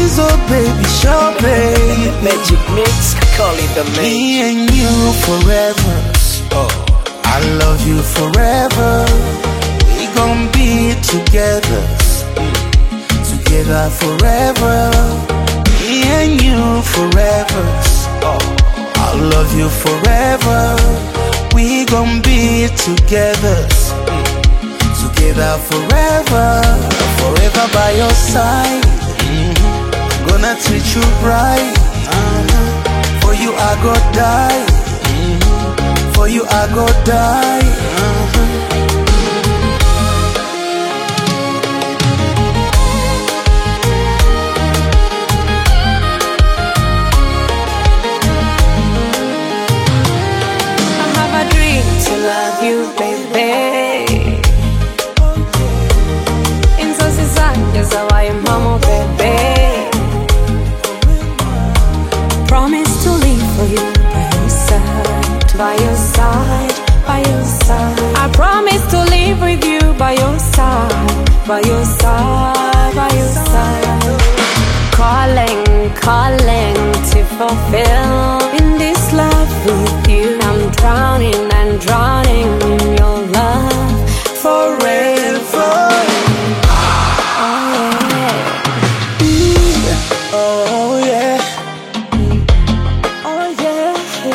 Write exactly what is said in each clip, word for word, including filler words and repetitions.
So baby, sure baby. Magic mix, call it the magic. Me and you forever. Oh, I love you forever. We gon' be together, together forever. Me and you forever. Oh, I love you forever. We gon' be together, together forever, forever by your side. Mm-hmm. Gonna treat you right. Uh-huh. For you I go die. Mm-hmm. For you I go die. Uh-huh. Love you, baby. Inzozi zanjye zabaye impamo, baby. Promise to live for you by your side, by your side, by your side. I promise to live with you by your side, by your side, by your side. Calling, calling to fulfill in this love with you. I'm drowning and drowning in your love forever. Oh yeah. Mm. Oh yeah. Oh yeah.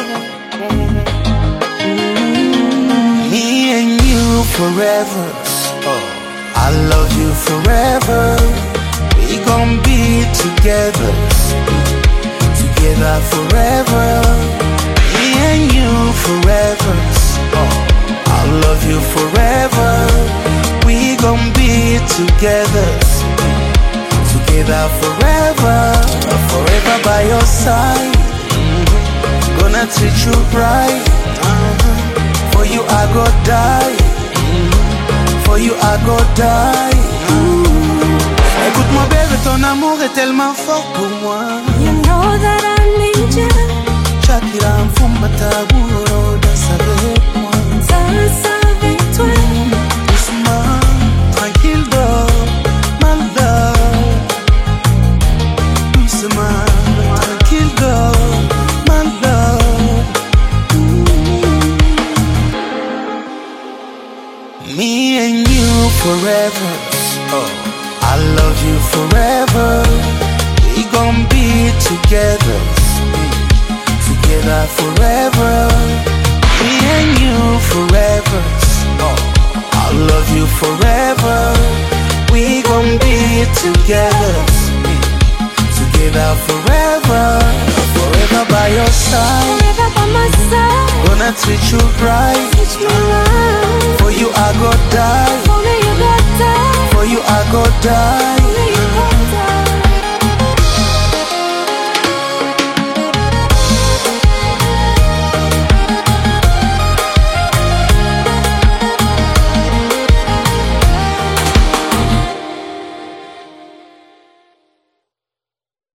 Mm. Me and you forever. Oh, I love you forever. We gon' be together, together forever. Me and you forever. Oh, I love you forever. We gon' be together, together forever, forever by your side. Mm-hmm. Gonna treat you right. Uh-huh. For you I go die. Mm-hmm. For you I go die. Mm-hmm. Écoute mon bébé, ton amour est tellement fort pour moi. You know that I need you. Shakira mfumbata buro danse avec moi. Danse avec toi. Doucement, tranquille dors, my love. Doucement, tranquille dors, my love. Mm. Me and you forever. Oh, I love you forever. We gon' be together, together forever. Me and you forever. Oh, I love you forever. We gon' be together, together forever, forever by your side. Forever by my side. Gonna treat you right. Teach me love. For you I go die. For me you got die. For you I go die.